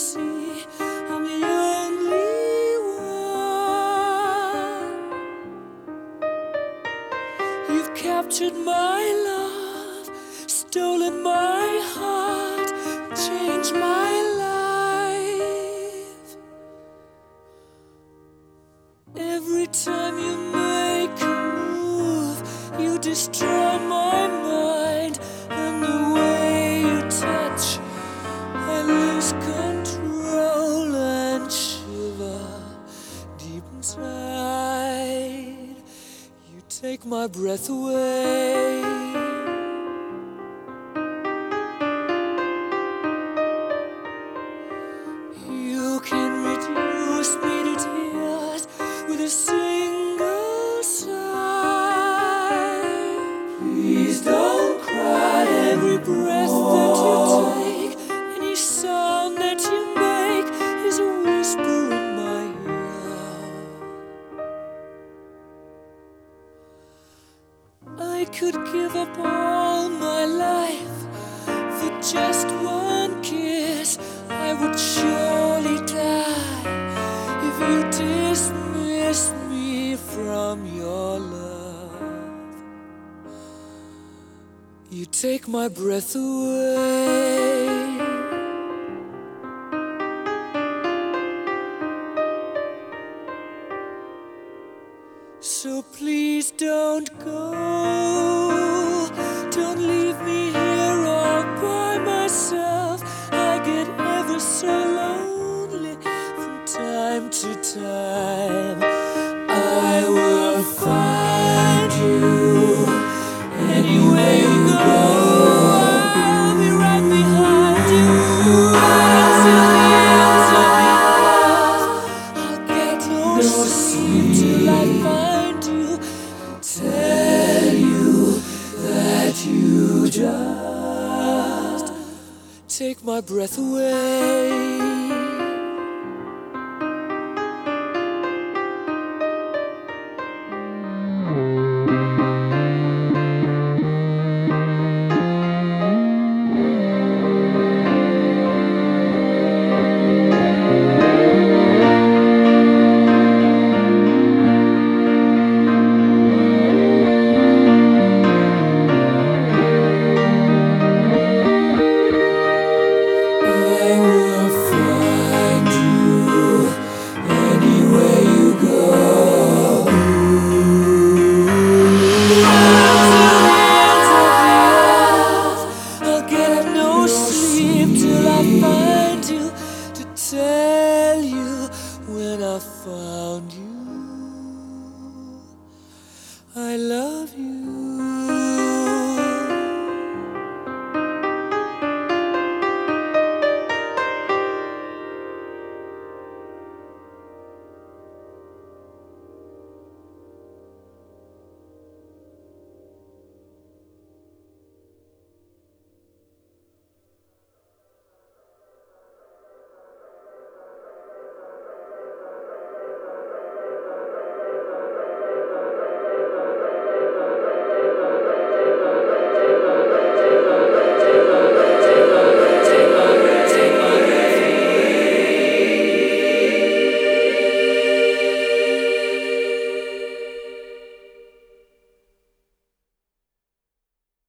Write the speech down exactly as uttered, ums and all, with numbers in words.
see I'm the only one. You've captured my love, stolen my heart, changed my life. Every time you make a move, you destroy my mind, and the way you touch, I lose control and shiver deep inside. You take my breath away. You can reduce me to tears with a single sigh. Please don't cry. Every breath that you take, any sound that you make is a whisper in my ear. I could give up all my life for just one kiss. I would surely die if you dismiss me from your love. You take my breath away. So please don't go. Don't leave me here all by myself. I get ever so lonely from time to time. I will find you anywhere you go. I'll be right behind you until the ends of the earth. I'll get no sleep till I find you and tell you that you just take my breath away. Find you to tell you when I found you I love you.